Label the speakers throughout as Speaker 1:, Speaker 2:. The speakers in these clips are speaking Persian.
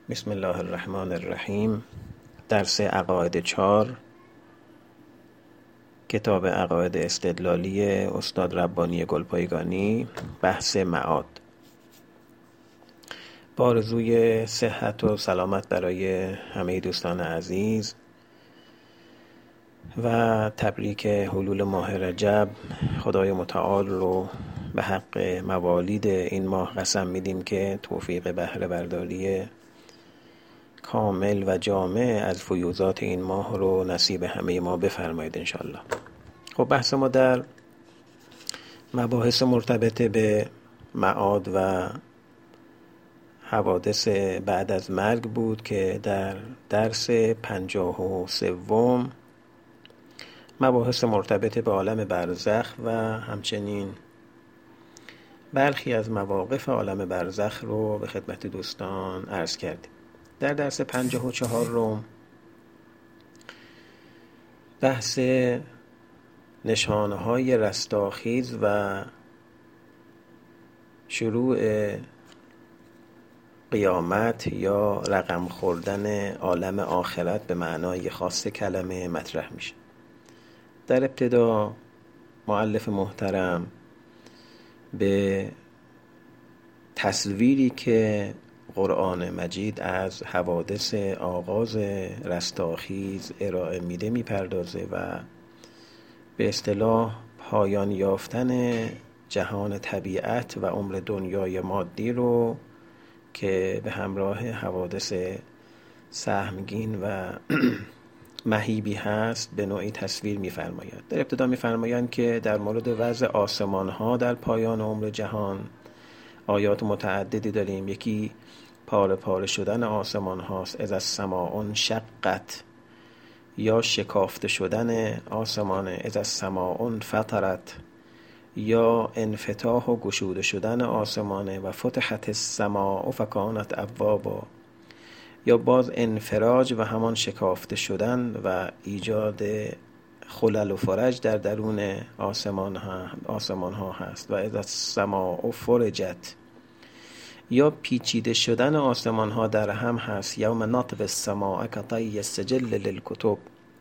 Speaker 1: بسم الله الرحمن الرحیم. درس عقاید 4، کتاب عقاید استدلالی استاد ربانی گلپایگانی، بحث معاد. با آرزوی صحت و سلامت برای همه دوستان عزیز و تبریک حلول ماه رجب، خدای متعال رو به حق موالید این ماه قسم میدیم که توفیق بهره برداری کامل و جامع از فیوضات این ماه رو نصیب همه ما بفرمایید انشالله. خب بحث ما در مباحث مرتبط به معاد و حوادث بعد از مرگ بود که در درس 53 مباحث مرتبط به عالم برزخ و همچنین برخی از مواقف عالم برزخ رو به خدمت دوستان عرض کردیم. در درس 54 بحث نشانه‌های رستاخیز و شروع قیامت یا رقم خوردن عالم آخرت به معنای خاص کلمه مطرح میشه. در ابتدا مؤلف محترم به تصویری که قرآن مجید از حوادث آغاز رستاخیز ارائه میده میپردازه و به اصطلاح پایان یافتن جهان طبیعت و عمر دنیای مادی رو که به همراه حوادث سهمگین و مهیبی هست به نوعی تصویر می‌فرماید. در ابتدا می‌فرمایند که در مورد وضع آسمان‌ها در پایان عمر جهان آیات متعددی داریم. یکی پاره پاره شدن آسمان هاست، اذا السماء انشقت، یا شکافته شدن آسمان، اذا السماء فطرت، یا انفتاح و گشوده شدن آسمانه و فتحت السماء فکانت ابوابا، یا باز انفراج و همان شکافته شدن و ایجاد خلل و فرج در درون آسمان ها هست. و اذا السماء فرجت، یا پیچیده شدن آسمان ها در هم هست، یوم نطوی السماء کطی السجل للکتب،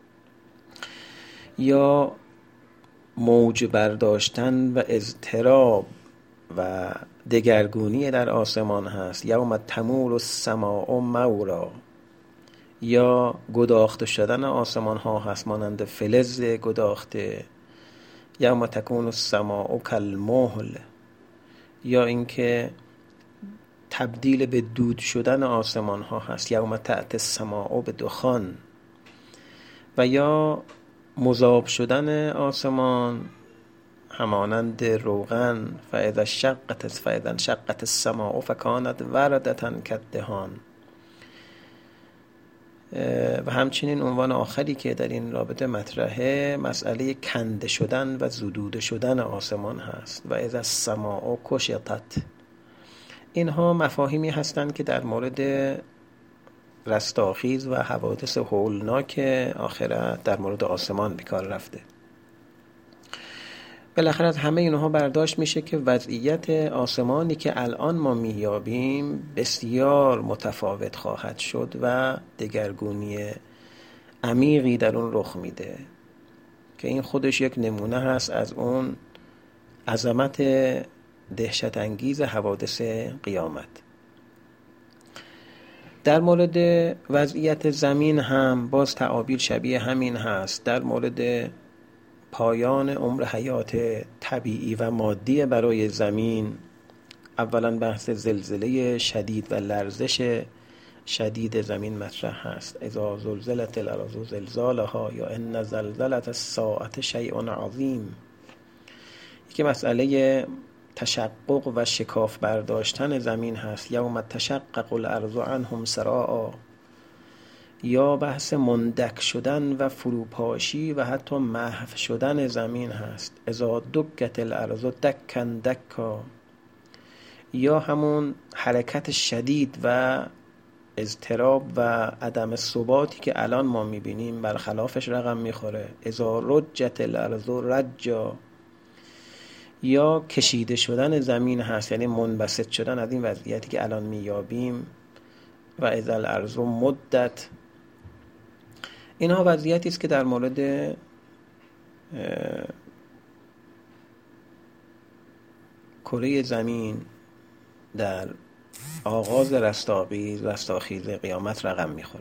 Speaker 1: یا موج برداشتن و اضطراب و دگرگونی در آسمان هست، یوم تمور السماء مورا، یا گداخته شدن آسمان ها هست مانند فلز گداخته، یوم تکون السماء کالمهل، یا اینکه تبدیل به دود شدن آسمان ها هست، یوم تأتی السماء بدخان، و یا مذاب شدن آسمان همانند روغن، فاذا انشقت السماء فکانت وردة کالدهان. و همچنین عنوان آخری که در این رابطه مطرحه مسئله کنده شدن و زدوده شدن آسمان هست، و اذا السماء کشطت. اینها مفاهیمی هستند که در مورد رستاخیز و حوادث هولناک آخرت در مورد آسمان بیکار رفته. بالاخره از همه اینها برداشت میشه که وضعیت آسمانی که الان ما میابیم بسیار متفاوت خواهد شد و دگرگونی عمیقی در اون رخ میده که این خودش یک نمونه هست از اون عظمت دهشت انگیز حوادث قیامت. در مورد وضعیت زمین هم باز تعابیر شبیه همین هست. در مورد پایان عمر حیات طبیعی و مادی برای زمین، اولا بحث زلزله شدید و لرزش شدید زمین مطرح هست. اذا زلزلت الارض زلزالها، یا ان زلزلة الساعة شیء عظیم. که مسئله تشقق و شکاف برداشتن زمین هست، یوم تشقق الارض عنهم سراعا، یا بحث مندک شدن و فروپاشی و حتی محو شدن زمین هست، اذا دکت الارض دکا دکا، یا همون حرکت شدید و اضطراب و عدم ثباتی که الان ما میبینیم برخلافش رقم میخوره، اذا رجت الارض رجا، یا کشیده شدن زمین هست، یعنی منبسط شدن از این وضعیتی که الان میابیم و اذا الارض مدت. اینها وضعیتی است که در مورد کره زمین در آغاز رستاخیز قیامت رقم میخوره.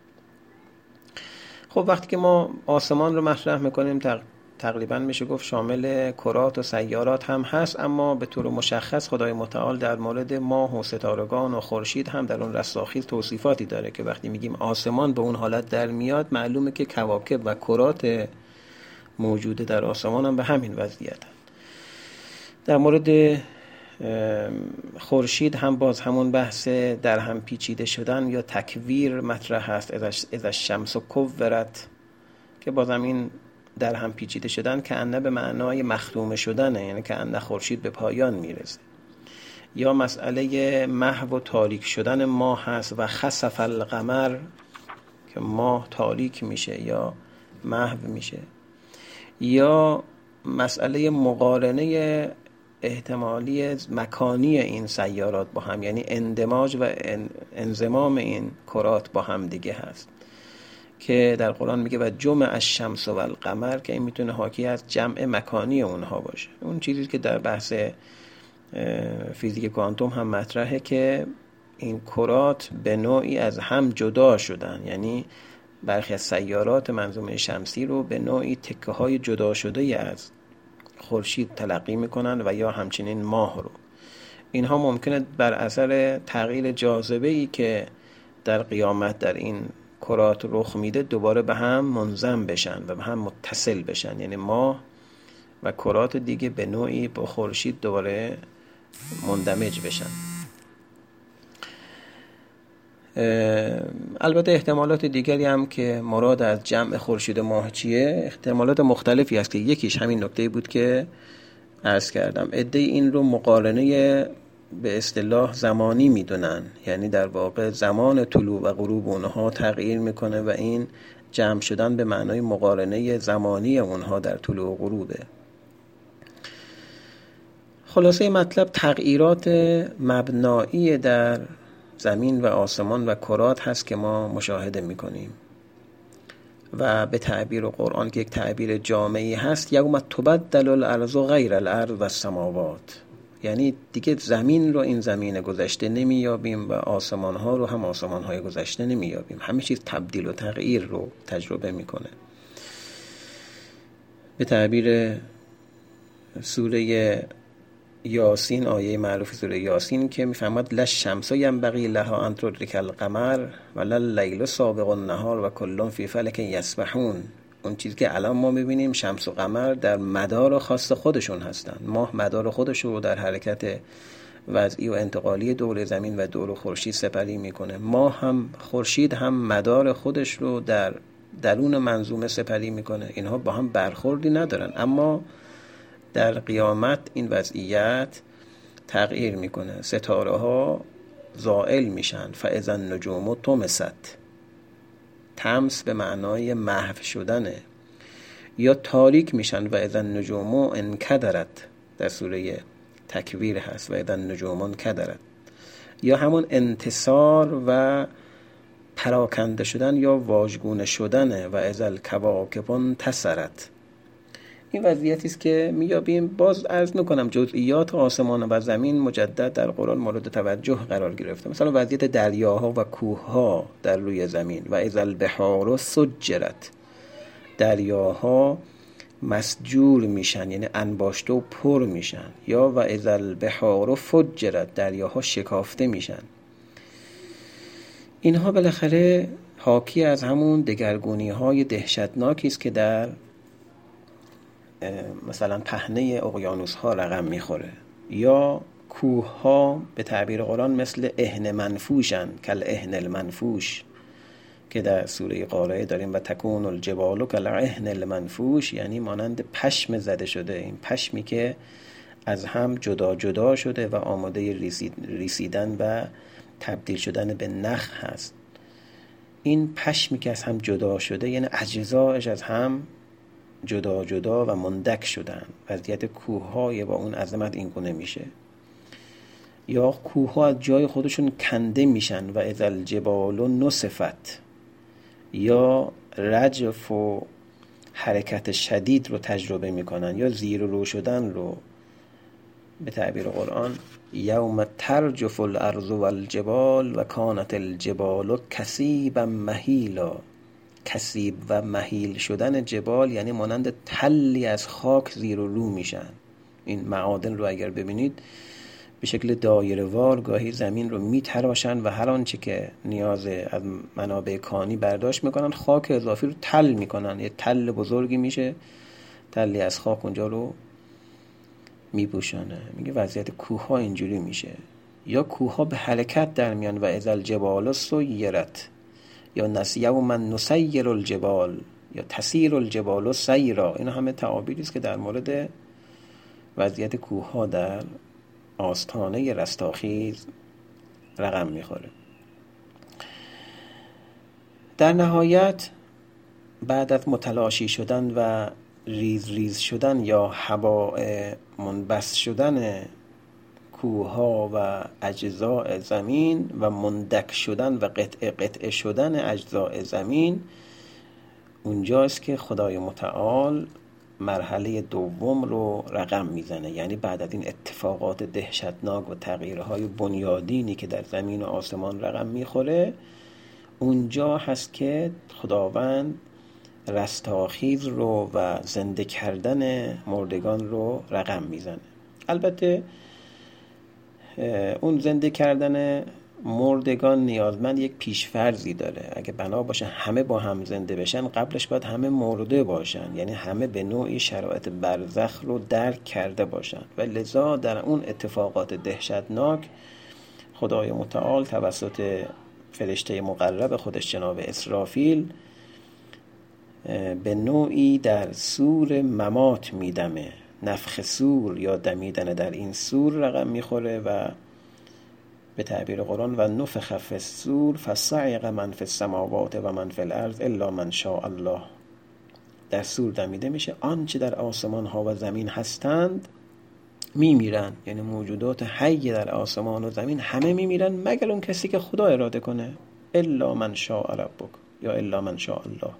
Speaker 1: خب وقتی که ما آسمان رو مطرح میکنیم تقریبا میشه گفت شامل کرات و سیارات هم هست، اما به طور مشخص خدای متعال در مورد ماه و ستارگان و خورشید هم در اون رستاخیز توصیفاتی داره که وقتی میگیم آسمان به اون حالت در میاد، معلومه که کواکب و کرات موجوده در آسمان هم به همین وضعیت هم. در مورد خورشید هم باز همون بحث در هم پیچیده شدن یا تکویر مطرح هست، اذا الشمس کورت، که بازم این در هم پیچیده شدن که انه به معنای مختومه شدنه، یعنی که انه خورشید به پایان میرسه. یا مسئله محو و تاریک شدن ماه هست و خسف القمر، که ماه تاریک میشه یا محو میشه. یا مسئله مقارنه احتمالی مکانی این سیارات با هم، یعنی اندماج و انضمام این کرات با هم دیگه هست که در قرآن میگه و جمع الشمس و القمر، که این میتونه حاکی از جمع مکانی اونها باشه. اون چیزی که در بحث فیزیک کوانتوم هم مطرحه که این کرات به نوعی از هم جدا شدن، یعنی برخی از سیارات منظومه شمسی رو به نوعی تکه های جدا شده از خورشید تلقی میکنن و یا همچنین ماه رو. اینها ممکنه بر اثر تغییر جاذبه‌ای که در قیامت در این کرات رخ میده دوباره به هم منضم بشن و به هم متصل بشن، یعنی ماه و کرات دیگه به نوعی با خورشید دوباره مندمج بشن. البته احتمالات دیگری هم که مراد از جمع خورشید و ماه چیه، احتمالات مختلفی هست که یکیش همین نکته بود که عرض کردم. عده این رو مقارنه به اصطلاح زمانی میدونن، یعنی در واقع زمان طلوع و غروب اونها تغییر میکنه و این جمع شدن به معنای مقارنه زمانی اونها در طلوع و غروبه. خلاصه مطلب تغییرات مبنایی در زمین و آسمان و کرات هست که ما مشاهده میکنیم و به تعبیر قرآن که یک تعبیر جامعی هست، یوم تبدل الارض غیر الارض و السماوات، یعنی دیگه زمین رو این زمین گذشته نمیابیم و آسمان ها رو هم آسمان های گذشته نمیابیم، همه چیز تبدیل و تغییر رو تجربه میکنه. به تعبیر سوره یاسین، آیه معروف سوره یاسین که میفهمد للشمس ینبغی لها ان تدرک القمر ولا اللیل سابق النهار و کل فی فلک یسبحون. اون چیزی که الان ما میبینیم شمس و قمر در مدار خاص خودشون هستن. ماه مدار خودش رو در حرکت وضعی و انتقالی دور زمین و دور خورشید سپری میکنه. ماه هم خورشید هم مدار خودش رو در درون منظومه سپری میکنه. اینها با هم برخوردی ندارن، اما در قیامت این وضعیت تغییر میکنه. ستاره ها زائل میشن، فاذا النجوم طمست. طمس به معنای محو شدنه. یا تاریک میشن و اذا النجوم انکدرت، در سوره تکویر هست و اذا النجوم انکدرت. یا همون انتصار و پراکنده شدن یا واژگونه شدنه و اذا الکواکب انتصرت. این وضعیتی است که میابیم. باز عرض میکنم جزئیات آسمان و زمین مجدد در قرآن مورد توجه قرار گرفته. مثلا وضعیت دریاها و کوهها در روی زمین و اذا البحار سجرت، دریاها مسجور میشن یعنی انباشته و پر میشن. یا و اذا البحار فجرت، دریاها شکافته میشن. اینها بالاخره حاکی از همون دگرگونی های دهشتناکی است که در مثلا پهنه اقیانوس ها رقم میخوره. یا کوه ها به تعبیر قرآن مثل اهن منفوشن، کل اهن المنفوش که در سوره قارعه داریم و تکون الجبال کل اهن المنفوش، یعنی مانند پشم زده شده. این پشمی که از هم جدا جدا شده و آماده ریسیدن و تبدیل شدن به نخ هست. این پشمی که از هم جدا شده یعنی اجزایش از هم جدا جدا و مندک شدن. وضعیت کوه‌های با اون عظمت این گونه میشه. یا کوه ها از جای خودشون کنده میشن و اذا الجبال نصفت، یا رجف و حرکت شدید رو تجربه میکنن، یا زیر و رو شدن رو به تعبیر قرآن یوم ترجف الارض والجبال و کانت الجبال کثیبا مهیلا. کثیب و مهیل شدن جبال یعنی مانند تلی از خاک زیر و رو میشن. این معادن رو اگر ببینید به شکل دایره وار گاهی زمین رو میتراشن و هر آنچه که نیاز از منابع کانی برداشت میکنن خاک اضافی رو تل میکنن، یه تل بزرگی میشه، تلی از خاک اونجا رو میپوشانه. میگه وضعیت کوه ها اینجوری میشه، یا کوه ها به حرکت در میان و اذا الجبال سیرت، یا یوما نسیر الجبال، یا تسیر الجبال سیرا. اینا همه تعابیری است که در مورد وضعیت کوه ها در آستانه رستاخیز رقم میخوره. در نهایت بعد از متلاشی شدن و ریز ریز شدن یا هواء منبث شدن کوه ها و اجزاء زمین و مندک شدن و قطع قطع شدن اجزاء زمین، اونجاست که خدای متعال مرحله دوم رو رقم میزنه. یعنی بعد از این اتفاقات دهشتناک و تغییرهای بنیادینی که در زمین و آسمان رقم میخوره، اونجا هست که خداوند رستاخیز رو و زنده کردن مردگان رو رقم میزنه. البته اون زنده کردن مردگان نیازمند یک پیشفرضی داره. اگه بنا باشه همه با هم زنده بشن، قبلش باید همه مرده باشن، یعنی همه به نوعی شرایط برزخ رو درک کرده باشن. و لذا در اون اتفاقات دهشتناک خدای متعال توسط فرشته مقرب خودش جناب اسرافیل به نوعی در سور ممات میدمه. نفخ سور یا دمیدن در این سور رقم میخوره و به تعبیر قرآن و نفخ فی الصور فصعق من فی السماوات و من فی الارض الا من شاء الله. در سور دمیده میشه، آنچه در آسمان ها و زمین هستند میمیرن، یعنی موجودات حی در آسمان و زمین همه میمیرن مگر اون کسی که خدا اراده کنه. الا من شاء ربک یا الا من شاء الله.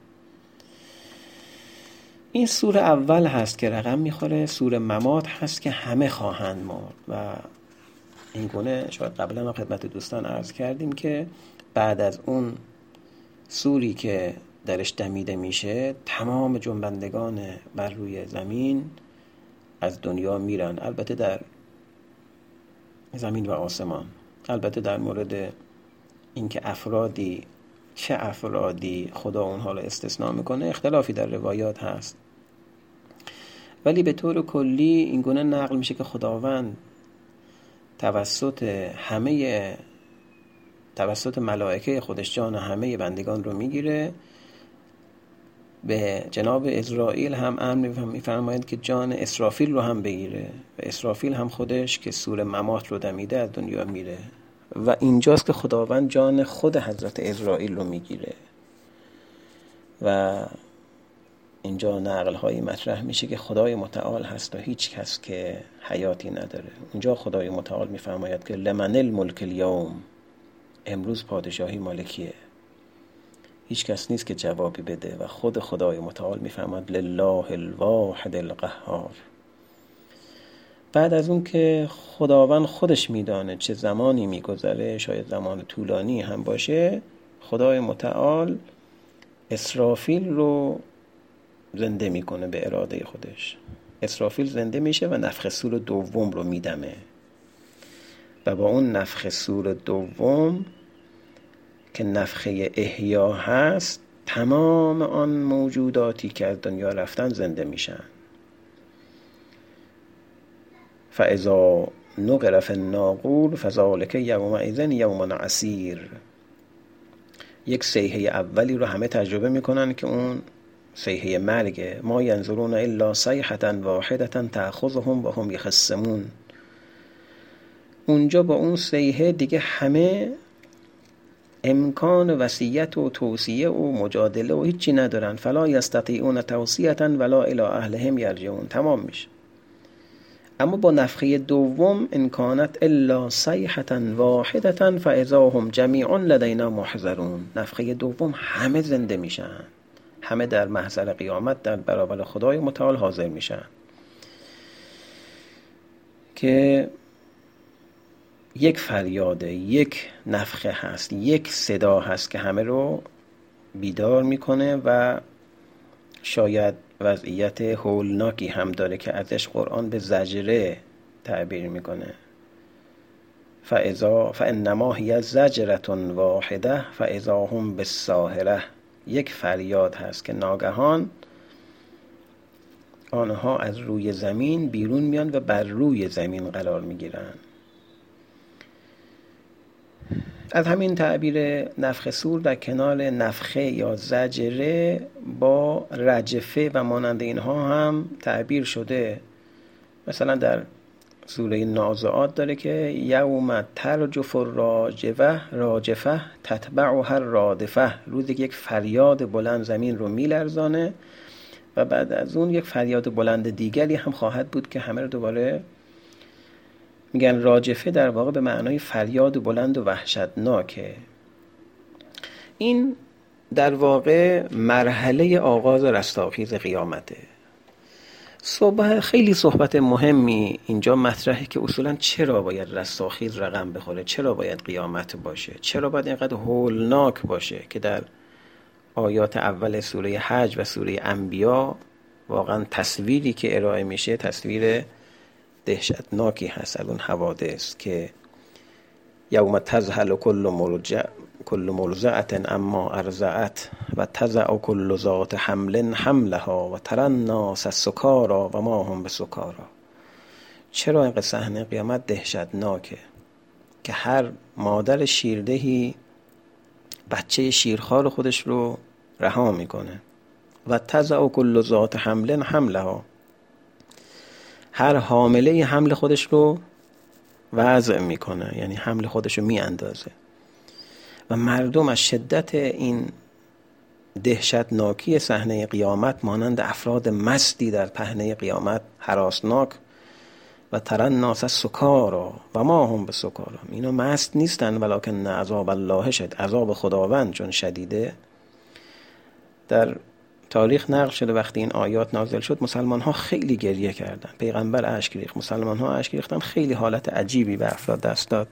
Speaker 1: این سور اول هست که رقم میخوره. سور ممات هست که همه خواهند مرد و این گونه شاید قبلا ما خدمت دوستان عرض کردیم که بعد از اون سوری که درش دمیده میشه، تمام جنبندگان بر روی زمین از دنیا میرن. البته در زمین و آسمان. البته در مورد اینکه چه افرادی خدا اونها رو استثناء میکنه اختلافی در روایات هست، ولی به طور کلی این گونه نقل میشه که خداوند توسط ملائکه خودش جان همه بندگان رو میگیره. به جناب اسرائیل هم امر میفرماید که جان اسرافیل رو هم بگیره و اسرافیل هم خودش که سور ممات رو دمیده از دنیا میره و اینجاست که خداوند جان خود حضرت اسرائیل رو میگیره و اینجا نقل هایی مطرح میشه که خدای متعال هست و هیچ کس که حیاتی نداره. اونجا خدای متعال میفرماید که لمن الملک اليوم، امروز پادشاهی مالکیه، هیچ کس نیست که جوابی بده و خود خدای متعال میفرماید لله الواحد القهار. بعد از اون که خداوند خودش میدانه چه زمانی میگذره، شاید زمان طولانی هم باشه، خدای متعال اسرافیل رو زنده میکنه به اراده خودش. اسرافیل زنده میشه و نفخ صور دوم رو میدمه و با اون نفخ صور دوم که نفخه احیا هست، تمام آن موجوداتی که از دنیا رفتن زنده میشن. فاذا نقر فی الناقور فذلک یومئذ یوم عسیر. یک صیحه اولی رو همه تجربه میکنن که اون صیحه مرگه. ما ینظرون الا صیحة واحدة تأخذهم و هم یخصمون. اونجا با اون صیحه دیگه همه امکان وصیت و توصیه و مجادله و هیچی ندارن. فلا یستطیعون توصیة ولا الی اهلهم یرجعون. تمام میشه. اما با نفخه دوم ان کانت الا صیحة واحدة فاذا هم جمیع لدینا محضرون. نفخه دوم همه زنده میشن، همه در محضر قیامت در برابر خدای متعال حاضر میشن که یک فریاده، یک نفخه هست، یک صدا هست که همه رو بیدار میکنه و شاید وضعیت هولناکی هم داره که ازش قرآن به زجره تعبیر میکنه. فانما هی زجرة واحده فاذا هم بالساهره. یک فریاد هست که ناگهان آنها از روی زمین بیرون میان و بر روی زمین قرار میگیرن. از همین تعبیر نفخ صور در کنار نفخه یا زجره با رجفه و مانند اینها هم تعبیر شده. مثلا در سوره نازعات داره که یوم ترجف راجفه تتبعها الرادفه. روزی که یک فریاد بلند زمین رو میلرزانه و بعد از اون یک فریاد بلند دیگری هم خواهد بود که همه رو دوباره میگن راجفه، در واقع به معنای فریاد بلند و وحشتناکه. این در واقع مرحله آغاز رستاخیز قیامته. خیلی صحبت مهمی اینجا مطرحه که اصولا چرا باید رستاخیز رقم بخوره، چرا باید قیامت باشه، چرا باید اینقدر هولناک باشه که در آیات اول سوره حج و سوره انبیا واقعا تصویری که ارائه میشه تصویر دهشتناکی هست از اون حوادث که یوم تذهل کل مرضعة اما ارضعت و تضع کل ذات حمل حملها و تری الناس سکاری و ما هم بسکاری. چرا این صحنه قیامت دهشتناکه که هر مادر شیردهی بچه شیرخوار خودش رو رها میکنه و تضع کل ذات حمل حملها، هر حامله حمل خودش رو وضع میکنه، یعنی حمل خودش رو میاندازه و مردم از شدت این دهشتناکی صحنه قیامت مانند افراد مستی در پهنه قیامت هراسناک و تری الناس سکاری و ما هم بسکاری. اینا مست نیستن ولکن عذاب الله شد، عذاب خداوند چون شدیده. در تاریخ نقل شده وقتی این آیات نازل شد مسلمان ها خیلی گریه کردن، پیغمبر اشک ریخت، مسلمان ها اشک ریختن، خیلی حالت عجیبی به افراد دست داد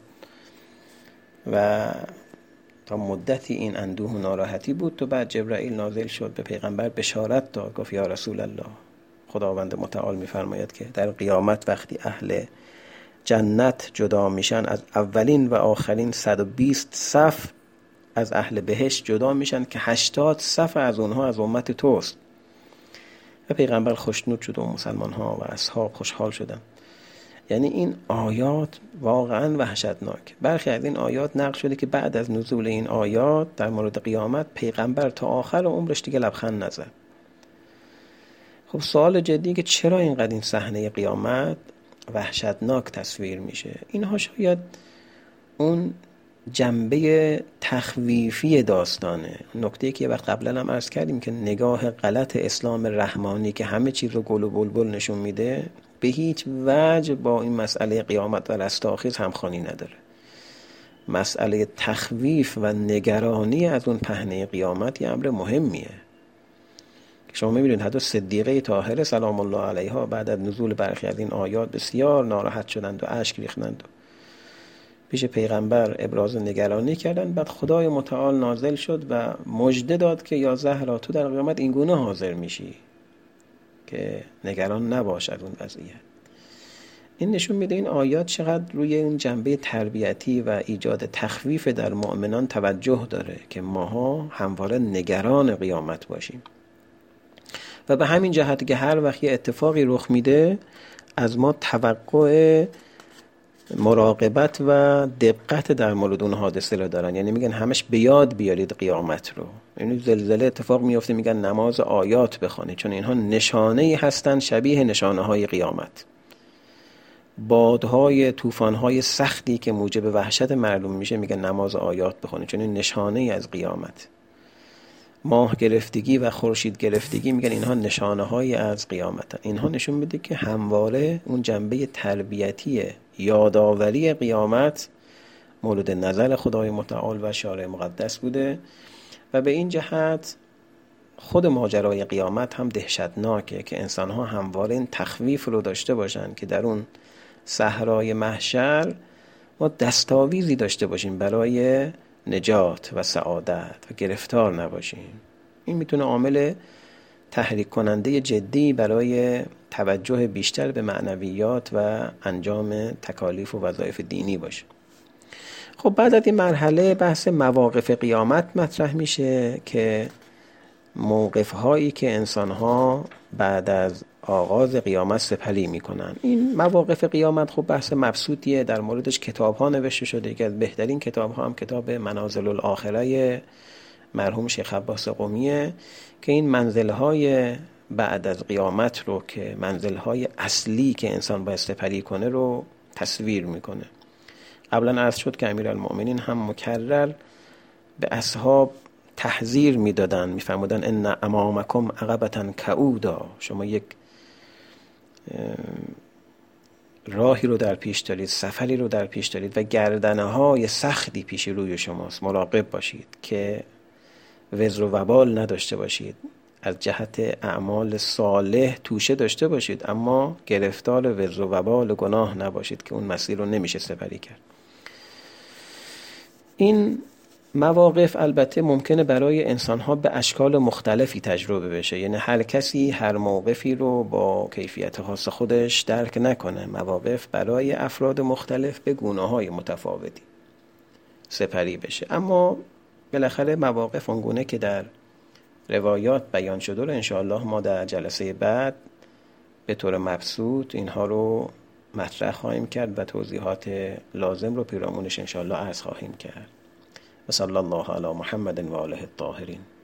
Speaker 1: و تا مدتی این اندوه و ناراحتی بود. تو بعد جبرائیل نازل شد به پیغمبر بشارت داد، گفت یا رسول الله، خداوند متعال میفرماید که در قیامت وقتی اهل جنت جدا میشن از اولین و آخرین 120 صف از اهل بهشت جدا میشن که 80 صف از اونها از امت توست. و پیغمبر خوشنود شد و مسلمان ها و اصحاب خوشحال شدن. یعنی این آیات واقعا وحشتناک. برخی از این آیات نقل شده که بعد از نزول این آیات در مورد قیامت پیغمبر تا آخر عمرش دیگه لبخند نزد. خب سوال جدی که چرا اینقدر این صحنه قیامت وحشتناک تصویر میشه؟ اینها شاید اون جنبه تخویفی داستانه. نکته که وقت قبلا هم عرض کردیم که نگاه غلط اسلام رحمانی که همه چیز رو گل و بلبل نشون میده به هیچ وجه با این مسئله قیامت و رستاخیز همخوانی نداره. مسئله تخویف و نگرانی از اون پهنه قیامت یه امر مهمیه که شما میبینید حتی صدیقه طاهره سلام الله علیها بعد از نزول برخی از این آیات بسیار ناراحت شدند و اشک ریختند و پیش پیغمبر ابراز نگرانی کردند. بعد خدای متعال نازل شد و مژده داد که یا زهرا تو در قیامت این گونه حاضر میشی که نگران نباش از اون وضعیت. این نشون میده این آیات چقدر روی این جنبه تربیتی و ایجاد تخویف در مؤمنان توجه داره که ماها همواره نگران قیامت باشیم و به همین جهت که هر وقت یه اتفاقی رخ میده از ما توقع مراقبت و دقت در مورد اون حادثه رو دارن. یعنی میگن همش به یاد بیارید قیامت رو. یعنی زلزله اتفاق میفته میگن نماز آیات بخونید چون اینها نشانه‌ای هستن شبیه نشانه‌های قیامت. بادهای طوفان‌های سختی که موجب وحشت مردم میشه میگن نماز آیات بخونید چون این نشانه‌ای از قیامت. ماه گرفتگی و خورشید گرفتگی میگن اینها نشانه های از قیامت. اینها نشون میده که همواره اون جنبه تربیتی یادآوری قیامت مورد نظر خدای متعال و شارع مقدس بوده و به این جهت خود ماجرای قیامت هم دهشتناکه که انسان‌ها همواره این تخویف رو داشته باشن که در اون صحرای محشر ما دستاویزی داشته باشیم برای نجات و سعادت و گرفتار نباشیم. این میتونه عامل تحریک کننده جدی برای توجه بیشتر به معنویات و انجام تکالیف و وظایف دینی باشه. خب بعد از این مرحله بحث مواقف قیامت مطرح میشه که موقف هایی که انسان ها بعد از آغاز قیامت سپری میکنن. این مواقف قیامت خب بحث مبسوطیه، در موردش کتاب ها نوشته شده. یکی از بهترین کتاب ها هم کتاب منازل الاخره مرحوم شیخ عباس قمیه که این منزل های بعد از قیامت رو که منزل های اصلی که انسان باید سپری کنه رو تصویر میکنه. قبلا عرض شد که امیرالمؤمنین هم مکرر به اصحاب تحذیر میدادن، میفرمودن ان امامکم عقبة کعودا، شما یک راهی رو در پیش دارید، سفری رو در پیش دارید و گردنه های سختی پیش روی شماست. مراقب باشید که وزر و وبال نداشته باشید، از جهت اعمال صالح توشه داشته باشید اما گرفتار وزر و وبال گناه نباشید که اون مسیر رو نمیشه سپری کرد. این مواقف البته ممکنه برای انسان‌ها به اشکال مختلفی تجربه بشه، یعنی هر کسی هر موقفی رو با کیفیت خاص خودش درک نکنه. مواقف برای افراد مختلف به گونه‌های متفاوتی سپری بشه، اما بالاخره مواقف اونگونه که در روایات بیان شده رو انشاءالله ما در جلسه بعد به طور مبسوط اینها رو مطرح خواهیم کرد و توضیحات لازم رو پیرامونش انشاءالله عرض خواهیم کرد. و صلی الله علی محمد و آله الطاهرین.